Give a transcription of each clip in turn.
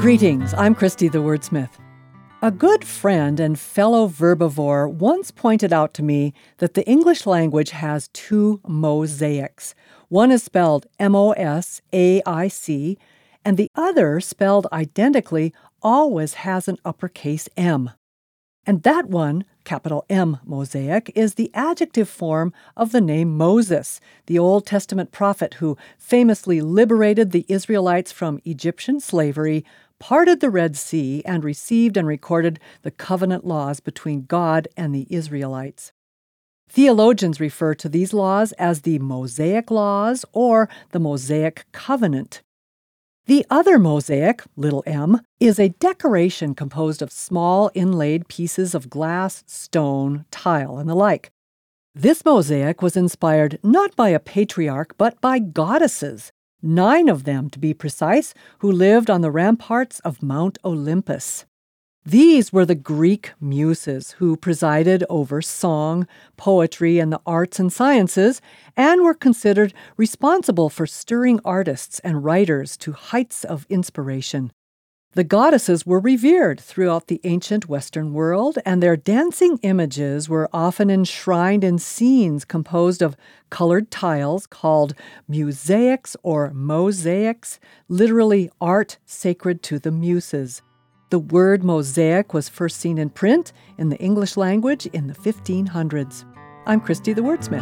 Greetings, I'm Christy the Wordsmith. A good friend and fellow verbivore once pointed out to me that the English language has two mosaics. One is spelled M-O-S-A-I-C, and the other, spelled identically, always has an uppercase M. And that one, capital M mosaic, is the adjective form of the name Moses, the Old Testament prophet who famously liberated the Israelites from Egyptian slavery, parted the Red Sea, and received and recorded the covenant laws between God and the Israelites. Theologians refer to these laws as the Mosaic Laws or the Mosaic Covenant. The other mosaic, little m, is a decoration composed of small inlaid pieces of glass, stone, tile, and the like. This mosaic was inspired not by a patriarch, but by goddesses, 9 of them to be precise, who lived on the ramparts of Mount Olympus. These were the Greek muses who presided over song, poetry, and the arts and sciences, and were considered responsible for stirring artists and writers to heights of inspiration. The goddesses were revered throughout the ancient Western world, and their dancing images were often enshrined in scenes composed of colored tiles called musaics or mosaics, literally art sacred to the muses. The word mosaic was first seen in print in the English language in the 1500s. I'm Christy the Wordsmith.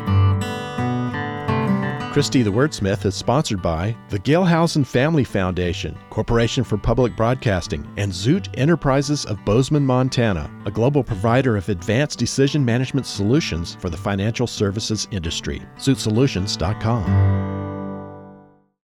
Christy the Wordsmith is sponsored by the Gelhausen Family Foundation, Corporation for Public Broadcasting, and Zoot Enterprises of Bozeman, Montana, a global provider of advanced decision management solutions for the financial services industry. ZootSolutions.com.